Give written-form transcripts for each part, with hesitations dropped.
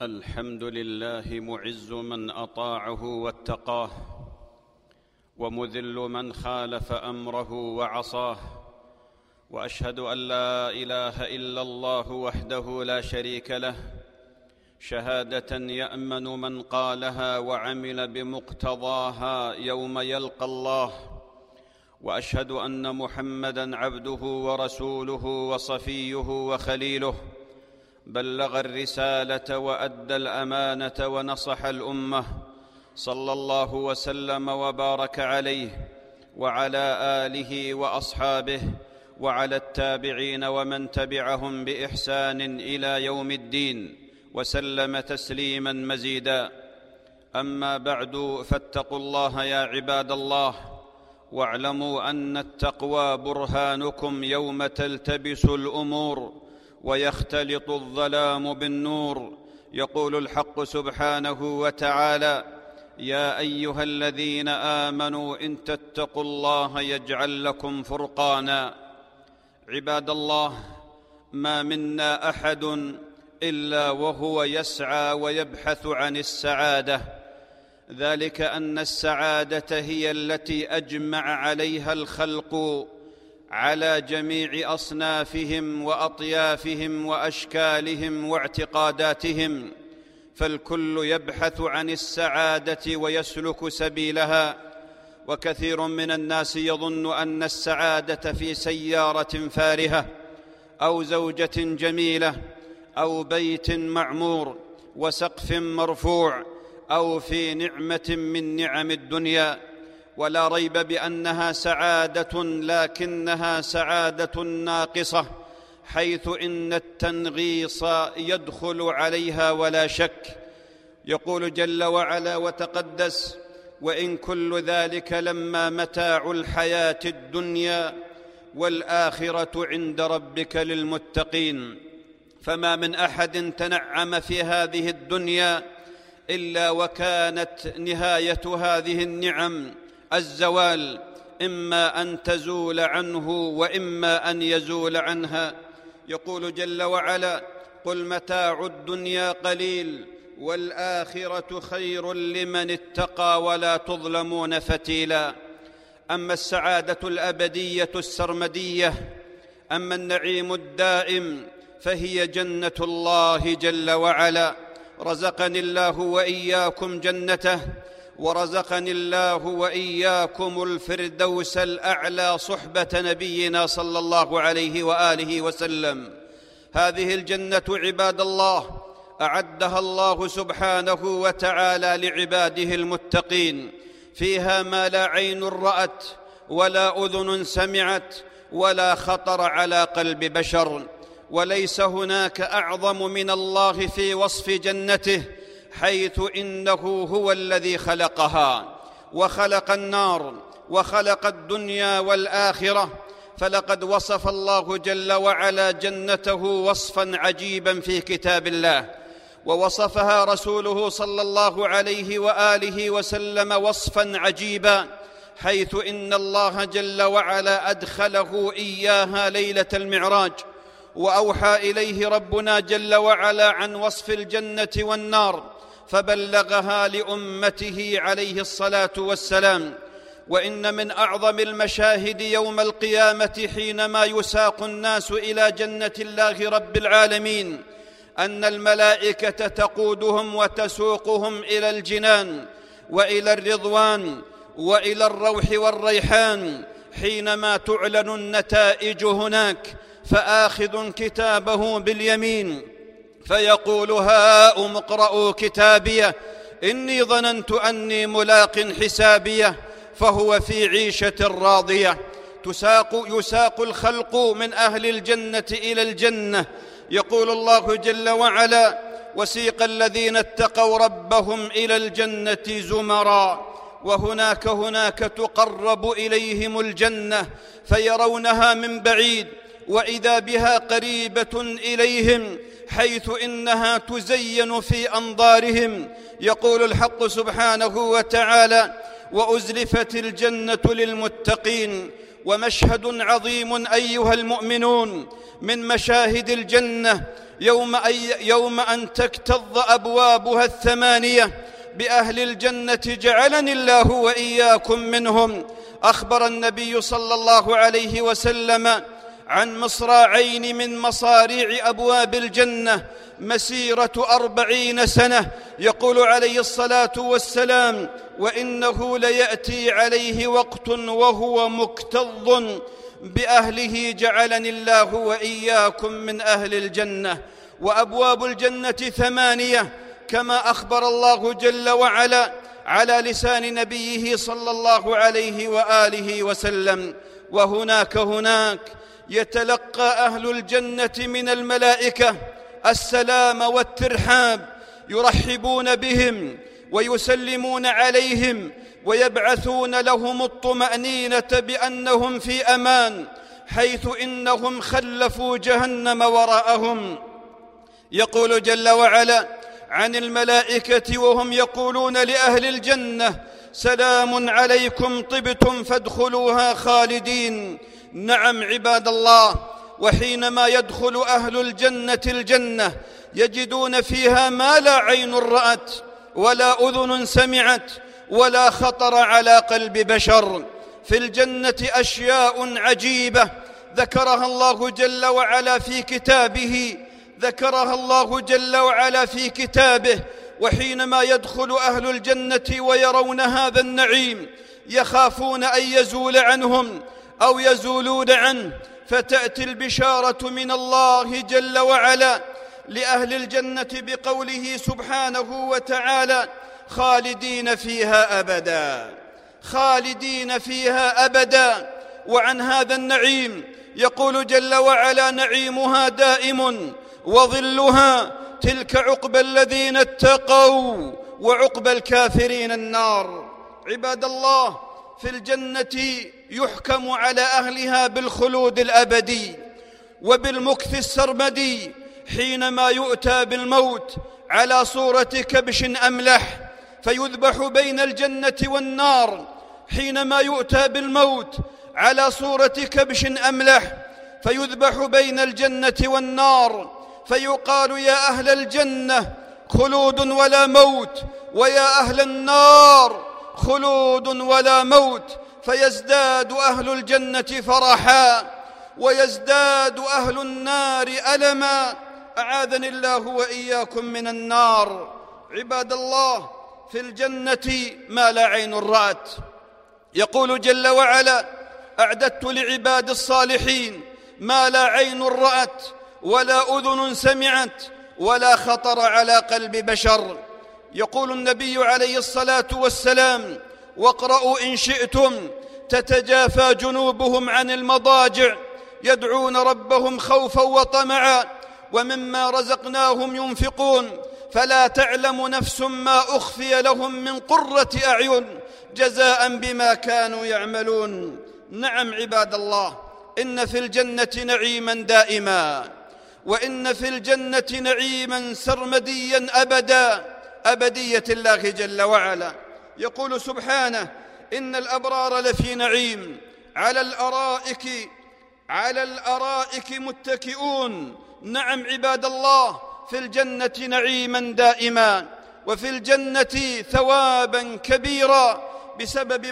الحمد لله معز من أطاعه واتقاه، ومذل من خالف أمره وعصاه، وأشهد أن لا إله إلا الله وحده لا شريك له، شهادة يأمن من قالها وعمل بمقتضاها يوم يلقى الله. وأشهد أن محمدًا عبده ورسوله وصفيه وخليله، بلغ الرسالة وأدى الأمانة ونصح الأمة، صلى الله وسلم وبارك عليه وعلى آله وأصحابه وعلى التابعين ومن تبعهم بإحسان إلى يوم الدين، وسلم تسليماً مزيداً. أما بعد، فاتقوا الله يا عباد الله، واعلموا أن التقوى برهانكم يوم تلتبس الأمور ويختلط الظلام بالنور. يقول الحق سبحانه وتعالى: يا أيها الذين آمنوا إن تتقوا الله يجعل لكم فرقانا. عباد الله، ما منا أحد إلا وهو يسعى ويبحث عن السعادة، ذلك أن السعادة هي التي أجمع عليها الخلق على جميع أصنافهم وأطيافهم وأشكالهم واعتقاداتهم، فالكل يبحث عن السعادة ويسلك سبيلها. وكثير من الناس يظن أن السعادة في سيارة فارهة أو زوجة جميلة أو بيت معمور وسقف مرفوع أو في نعمة من نعم الدنيا، ولا ريب بأنها سعادة، لكنها سعادة ناقصة، حيث إن التنغيص يدخل عليها ولا شك. يقول جل وعلا وتقدس: وإن كل ذلك لما متاع الحياة الدنيا والآخرة عند ربك للمتقين. فما من أحد تنعم في هذه الدنيا إلا وكانت نهاية هذه النعم الزوال، إما أن تزول عنه وإما أن يزول عنها. يقول جل وعلا: قل متاع الدنيا قليل والآخرة خير لمن اتقى ولا تظلمون فتيلا. أما السعادة الأبدية السرمدية، أما النعيم الدائم، فهي جنة الله جل وعلا. رزقني الله وإياكم جنته، ورزقني الله وإياكم الفردوس الأعلى صحبة نبينا صلى الله عليه وآله وسلم. هذه الجنة عباد الله أعدها الله سبحانه وتعالى لعباده المتقين، فيها ما لا عين رأت ولا أذن سمعت ولا خطر على قلب بشر. وليس هناك أعظم من الله في وصف جنته، حيث إنه هو الذي خلقها وخلق النار وخلق الدنيا والآخرة. فلقد وصف الله جل وعلا جنته وصفاً عجيباً في كتاب الله، ووصفها رسوله صلى الله عليه وآله وسلم وصفاً عجيباً، حيث إن الله جل وعلا أدخله إياها ليلة المعراج، وأوحى إليه ربنا جل وعلا عن وصف الجنة والنار، فبلغها لأمته عليه الصلاة والسلام. وإن من أعظم المشاهد يوم القيامة حينما يساق الناس إلى جنة الله رب العالمين أن الملائكة تقودهم وتسوقهم إلى الجنان وإلى الرضوان وإلى الروح والريحان، حينما تعلن النتائج هناك: فآخذ كتابه باليمين فيقول: هاؤم اقرءوا كتابيه إني ظننت أني ملاق حسابيه، فهو في عيشة راضية. يساق الخلق من أهل الجنة إلى الجنة. يقول الله جل وعلا: وسيق الذين اتقوا ربهم إلى الجنة زمرا، وهناك تقرب إليهم الجنة فيرونها من بعيد وإذا بها قريبة إليهم، حيث إنها تزين في أنظارهم. يقول الحق سبحانه وتعالى: وأزلفت الجنة للمتقين. ومشهد عظيم أيها المؤمنون من مشاهد الجنة يوم أن تكتظ أبوابها الثمانية بأهل الجنة جعلني الله وإياكم منهم. أخبر النبي صلى الله عليه وسلم عن مصراعين من مصاريع أبواب الجنة مسيرة 40 سنة. يقول عليه الصلاة والسلام: وإنه ليأتي عليه وقت وهو مكتظ بأهله جعلني الله وإياكم من أهل الجنة. وأبواب الجنة 8 كما أخبر الله جل وعلا على لسان نبيه صلى الله عليه وآله وسلم. وهناك يتلقى أهل الجنة من الملائكة السلام والترحاب، يرحبون بهم ويسلمون عليهم ويبعثون لهم الطمأنينة بأنهم في أمان، حيث إنهم خلفوا جهنم وراءهم. يقول جل وعلا عن الملائكة وهم يقولون لأهل الجنة: سلام عليكم طبتم فادخلوها خالدين. نعم عباد الله، وحينما يدخل أهل الجنة يجدون فيها ما لا عين رأت ولا أذن سمعت ولا خطر على قلب بشر. في الجنة أشياء عجيبة ذكرها الله جل وعلا في كتابه وحينما يدخل أهل الجنة ويرون هذا النعيم يخافون أن يزول عنهم أو يزولون عنه، فتأتي البشارة من الله جل وعلا لأهل الجنة بقوله سبحانه وتعالى: خالدين فيها أبدا. وعن هذا النعيم يقول جل وعلا: نعيمها دائم وظلها، تلك عقبى الذين اتقوا وعقبى الكافرين النار. عباد الله، في الجنة يحكم على أهلها بالخلود الأبدي وبالمكث السرمدي حينما يؤتى بالموت على صورة كبش أملح فيذبح بين الجنة والنار. حينما يؤتى بالموت على صورة كبش أملح فيذبح بين الجنة والنار، فيقال: يا أهل الجنة خلود ولا موت، ويا أهل النار خلود ولا موت، فيزداد أهل الجنة فرحا ويزداد أهل النار ألما. أعاذني الله وإياكم من النار. عباد الله، في الجنة ما لا عين رأت. يقول جل وعلا: أعددت لعباد الصالحين ما لا عين رأت ولا أذن سمعت ولا خطر على قلب بشر. يقول النبي عليه الصلاة والسلام: واقرأوا إن شئتم: تتجافى جنوبهم عن المضاجع يدعون ربهم خوفا وطمعا ومما رزقناهم ينفقون فلا تعلم نفس ما أخفي لهم من قرة أعين جزاء بما كانوا يعملون. نعم عباد الله، إن في الجنة نعيما دائما، وإن في الجنة نعيما سرمديا أبدا، أبدية الله جل وعلا. يقول سبحانه: إن الأبرار لفي نعيم على الأرائك متكئون. نعم عباد الله، في الجنة نعيما دائما، وفي الجنة ثوابا كبيرا بسبب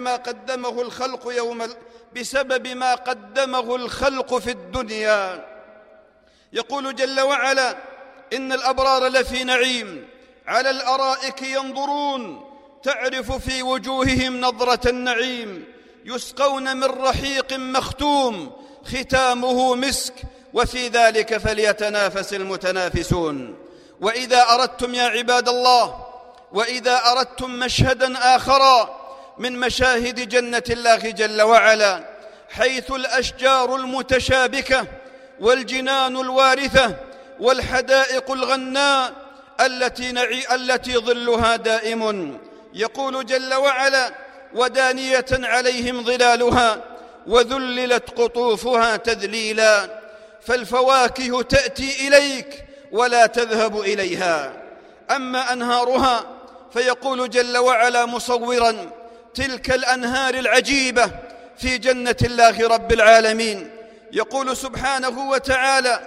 ما قدمه الخلق في الدنيا. يقول جل وعلا: إن الأبرار لفي نعيم على الأرائك ينظرون تعرف في وجوههم نظرة النعيم يسقون من رحيق مختوم ختامه مسك وفي ذلك فليتنافس المتنافسون. وإذا أردتم يا عباد الله، وإذا أردتم مشهدا آخر من مشاهد جنة الله جل وعلا، حيث الأشجار المتشابكة والجنان الوارثة والحدائق الغناء التي ظلها دائم. يقول جل وعلا: ودانية عليهم ظلالها وذللت قطوفها تذليلا. فالفواكه تأتي إليك ولا تذهب إليها. أما أنهارها فيقول جل وعلا مصورا تلك الأنهار العجيبة في جنة الله رب العالمين. يقول سبحانه وتعالى: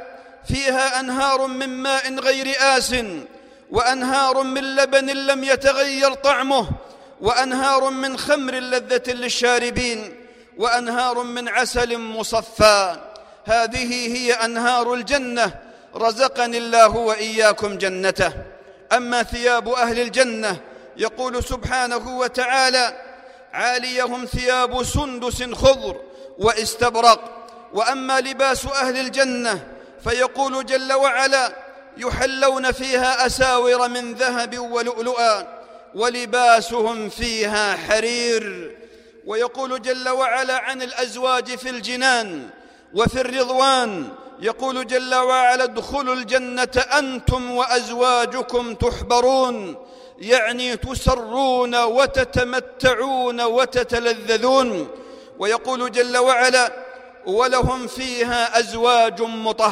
فيها أنهار من ماء غير آسٍ، وأنهار من لبن لم يتغير طعمه، وأنهار من خمر لذة للشاربين، وأنهار من عسل مصفى. هذه هي أنهار الجنة، رزقني الله وإياكم جنته. أما ثياب أهل الجنة يقول سبحانه وتعالى: عاليهم ثياب سندس خضر واستبرق. وأما لباس أهل الجنة فيقول جل وعلا: يحلون فيها أساور من ذهب ولؤلؤا ولباسهم فيها حرير. ويقول جل وعلا عن الأزواج في الجنان وفي الرضوان، يقول جل وعلا: ادخلوا الجنة أنتم وأزواجكم تحبرون، يعني تسرون وتتمتعون وتتلذذون. ويقول جل وعلا: ولهم فيها أزواج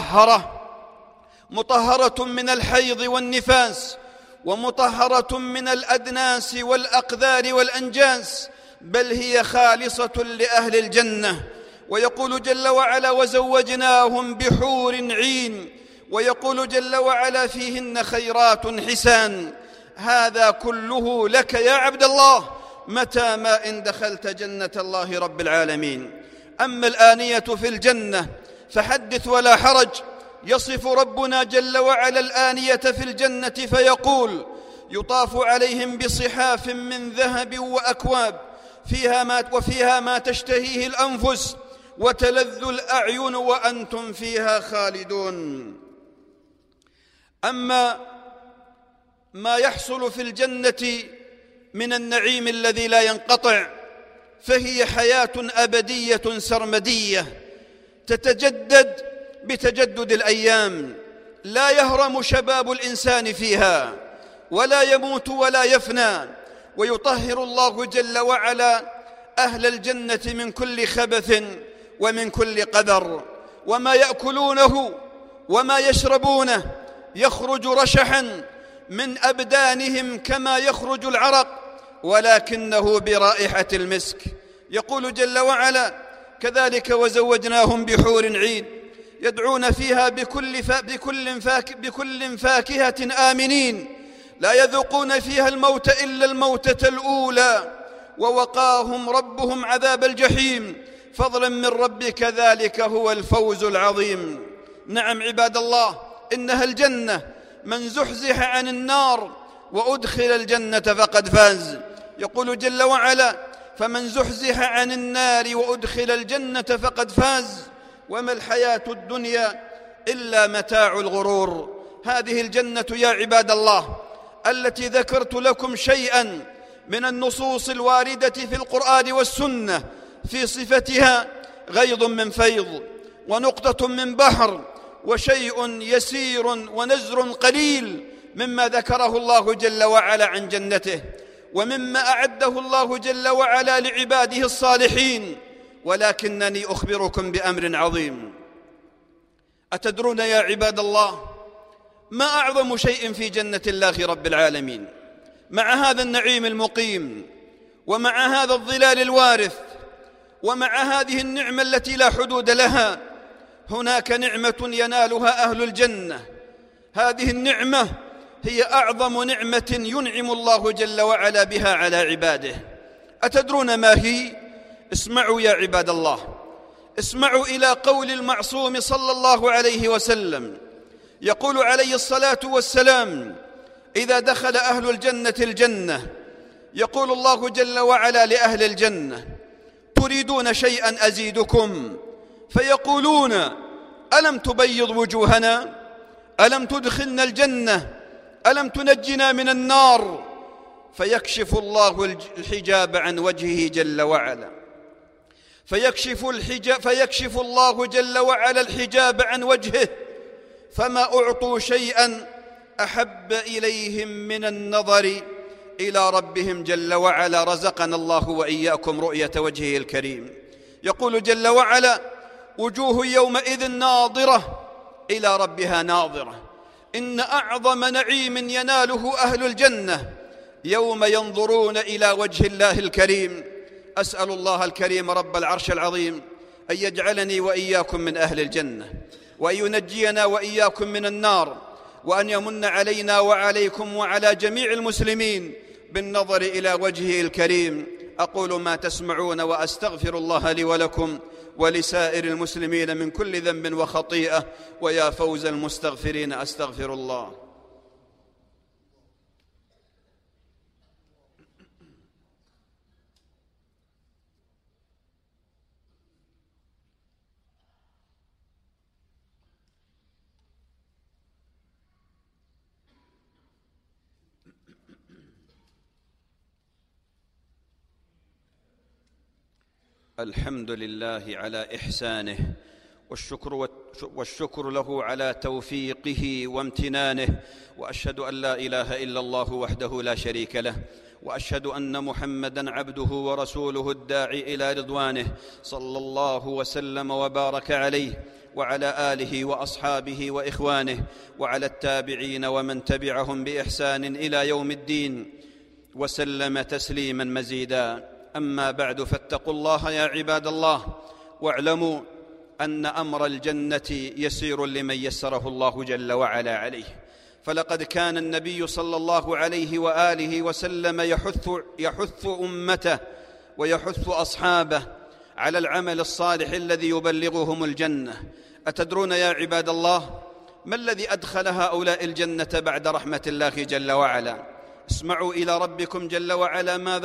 مطهرة من الحيض والنفاس، ومطهرة من الأدناس والأقذار والأنجاس، بل هي خالصة لأهل الجنة. ويقول جل وعلا: وزوجناهم بحور عين. ويقول جل وعلا: فيهن خيرات حسان. هذا كله لك يا عبد الله متى ما إن دخلت جنة الله رب العالمين. أما الآنية في الجنة فحدث ولا حرج. يصف ربنا جل وعلا الآنية في الجنة فيقول: يطاف عليهم بصحاف من ذهب وأكواب وفيها ما تشتهيه الأنفس وتلذ الأعين وأنتم فيها خالدون. أما ما يحصل في الجنة من النعيم الذي لا ينقطع فهي حياة أبدية سرمدية تتجدد بتجدد الأيام، لا يهرم شباب الإنسان فيها ولا يموت ولا يفنى. ويطهر الله جل وعلا أهل الجنة من كل خبث ومن كل قذر، وما يأكلونه وما يشربونه يخرج رشحا من أبدانهم كما يخرج العرق، ولكنه برائحة المسك. يقول جل وعلا: كذلك وزوجناهم بحور عين يدعون فيها بكل فاكهة آمنين، لا يذوقون فيها الموت إلا الموتة الأولى، ووقاهم ربهم عذاب الجحيم، فضلا من ربك، ذلك هو الفوز العظيم. نعم عباد الله، إنها الجنة، من زحزح عن النار وأدخل الجنة فقد فاز. يقول جل وعلا: فمن زحزح عن النار وأدخل الجنة فقد فاز، وما الحياة الدنيا إلا متاع الغرور. هذه الجنة يا عباد الله التي ذكرت لكم شيئا من النصوص الواردة في القرآن والسنة في صفتها غيض من فيض، ونقطة من بحر، وشيء يسير ونزر قليل مما ذكره الله جل وعلا عن جنته، ومما أعده الله جل وعلا لعباده الصالحين. ولكنني أخبركم بأمر عظيم. أتدرون يا عباد الله ما أعظم شيء في جنة الله رب العالمين؟ مع هذا النعيم المقيم، ومع هذا الظلال الوارث، ومع هذه النعمة التي لا حدود لها، هناك نعمة ينالها أهل الجنة. هذه النعمة هي أعظم نعمة ينعم الله جل وعلا بها على عباده. أتدرون ما هي؟ اسمعوا يا عباد الله، اسمعوا إلى قول المعصوم صلى الله عليه وسلم. يقول عليه الصلاة والسلام: إذا دخل أهل الجنة الجنة يقول الله جل وعلا لأهل الجنة: تريدون شيئا أزيدكم؟ فيقولون: ألم تبيض وجوهنا؟ ألم تدخلنا الجنة؟ ألم تنجنا من النار؟ فيكشف الله الحجاب عن وجهه جل وعلا، فيكشف الله جل وعلا الحجاب عن وجهه، فما أعطوا شيئا أحب إليهم من النظر إلى ربهم جل وعلا. رزقنا الله وإياكم رؤية وجهه الكريم. يقول جل وعلا: وجوه يومئذ ناظرة إلى ربها ناظرة. إن أعظم نعيم يناله أهل الجنة يوم ينظرون إلى وجه الله الكريم. أسأل الله الكريم رب العرش العظيم أن يجعلني وإياكم من أهل الجنة، وأن ينجينا وإياكم من النار، وأن يمن علينا وعليكم وعلى جميع المسلمين بالنظر إلى وجهه الكريم. أقول ما تسمعون وأستغفر الله لي ولكم ولسائر المسلمين من كل ذنب وخطيئة، ويا فوز المستغفرين أستغفر الله. الحمد لله على إحسانه، والشكر له على توفيقه وامتنانه، وأشهد أن لا إله إلا الله وحده لا شريك له، وأشهد أن محمدًا عبده ورسوله الداعي إلى رضوانه، صلى الله وسلم وبارك عليه وعلى آله وأصحابه وإخوانه وعلى التابعين ومن تبعهم بإحسان إلى يوم الدين، وسلم تسليمًا مزيدًا. أما بعد، فاتقوا الله يا عباد الله، واعلموا أن أمر الجنة يسير لمن يسره الله جل وعلا عليه. فلقد كان النبي صلى الله عليه وآله وسلم يحث أمته ويحث أصحابه على العمل الصالح الذي يبلغهم الجنة. أتدرون يا عباد الله ما الذي أدخل هؤلاء الجنة بعد رحمة الله جل وعلا؟ اسمعوا إلى ربكم جل وعلا ماذا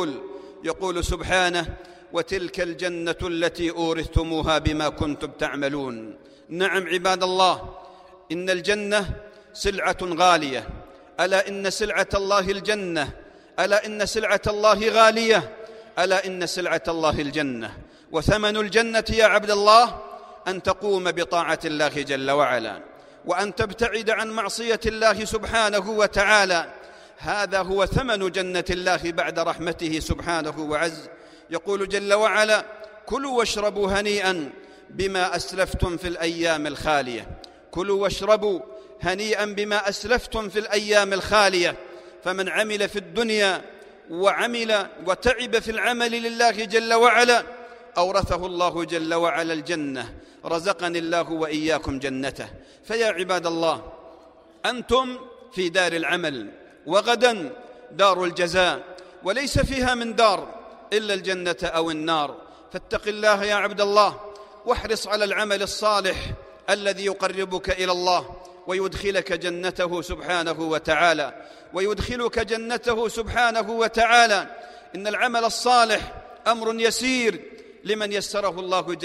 يقول سبحانه: وتلك الجنة التي أورثتموها بما كنتم تعملون. نعم عباد الله، إن الجنة سلعة غالية. ألا إن سلعة الله الجنة، ألا إن سلعة الله غالية، ألا إن سلعة الله الجنة. وثمن الجنة يا عبد الله أن تقوم بطاعة الله جل وعلا، وأن تبتعد عن معصية الله سبحانه وتعالى. هذا هو ثمن جنة الله بعد رحمته سبحانه وعز. يقول جل وعلا: كلوا واشربوا هنيئا بما أسلفتم في الأيام الخالية. كلوا واشربوا هنيئا بما أسلفتم في الأيام الخالية. فمن عمل في الدنيا وعمل وتعب في العمل لله جل وعلا أورثه الله جل وعلا الجنة. رزقني الله وإياكم جنته. فيا عباد الله، أنتم في دار العمل، وغدا دار الجزاء، وليس فيها من دار إلا الجنة أو النار. فاتق الله يا عبد الله، واحرص على العمل الصالح الذي يقربك إلى الله ويدخلك جنته سبحانه وتعالى، ويدخلك جنته سبحانه وتعالى. إن العمل الصالح أمر يسير لمن يسره الله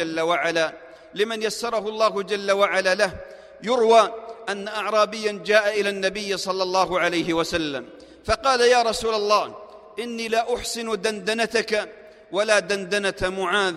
جل وعلا له. يروى أن أعرابيا جاء إلى النبي صلى الله عليه وسلم فقال: يا رسول الله، إني لا أحسن دندنتك ولا دندنة معاذ.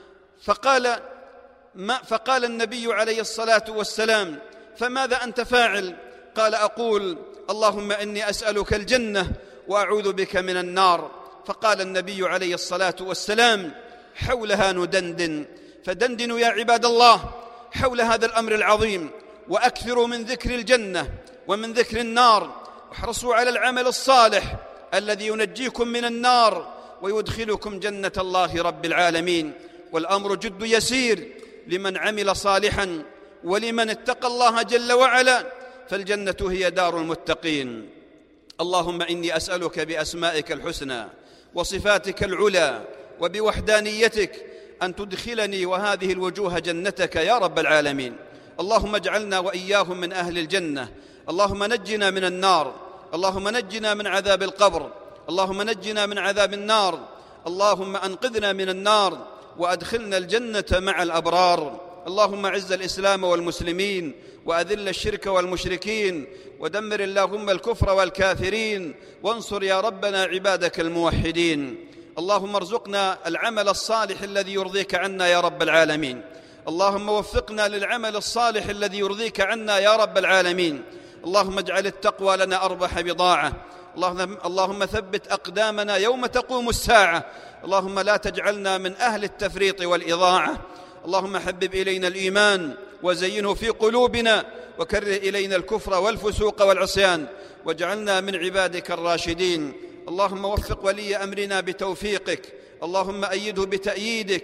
فقال النبي عليه الصلاة والسلام: فماذا أنت فاعل؟ قال: أقول اللهم إني أسألك الجنة وأعوذ بك من النار. فقال النبي عليه الصلاة والسلام: حولها ندندن. فدندنوا يا عباد الله حول هذا الأمر العظيم، وأكثروا من ذكر الجنة ومن ذكر النار، واحرصوا على العمل الصالح الذي ينجيكم من النار ويدخلكم جنة الله رب العالمين. والأمر جد يسير لمن عمل صالحا ولمن اتقى الله جل وعلا، فالجنة هي دار المتقين. اللهم إني أسألك بأسمائك الحسنى وصفاتك العلى وبوحدانيتك أن تدخلني وهذه الوجوه جنتك يا رب العالمين. اللهم اجعلنا وإياهم من أهل الجنة. اللهم نجنا من النار، اللهم نجنا من عذاب القبر، اللهم نجنا من عذاب النار. اللهم أنقذنا من النار وأدخلنا الجنة مع الأبرار. اللهم أعز الإسلام والمسلمين، وأذل الشرك والمشركين، ودمر اللهم الكفر والكافرين، وانصر يا ربنا عبادك الموحدين. اللهم ارزقنا العمل الصالح الذي يرضيك عنا يا رب العالمين. اللهم وفقنا للعمل الصالح الذي يرضيك عنا يا رب العالمين. اللهم اجعل التقوى لنا أربح بضاعة. اللهم ثبت أقدامنا يوم تقوم الساعة. اللهم لا تجعلنا من أهل التفريط والإضاعة. اللهم حبب إلينا الإيمان وزينه في قلوبنا، وكره إلينا الكفر والفسوق والعصيان، واجعلنا من عبادك الراشدين. اللهم وفق ولي أمرنا بتوفيقك، اللهم أيده بتأييدك،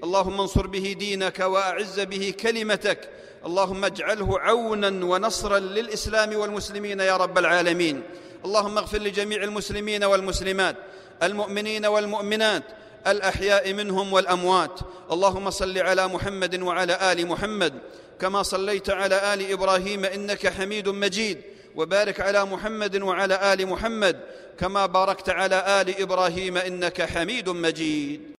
اللهم انصر به دينك وأعز به كلمتك، اللهم اجعله عونا ونصرا للإسلام والمسلمين يا رب العالمين. اللهم اغفر لجميع المسلمين والمسلمات، المؤمنين والمؤمنات، الأحياء منهم والأموات. اللهم صل على محمد وعلى آل محمد كما صليت على آل إبراهيم إنك حميد مجيد، وبارك على محمد وعلى آل محمد كما باركت على آل إبراهيم إنك حميد مجيد.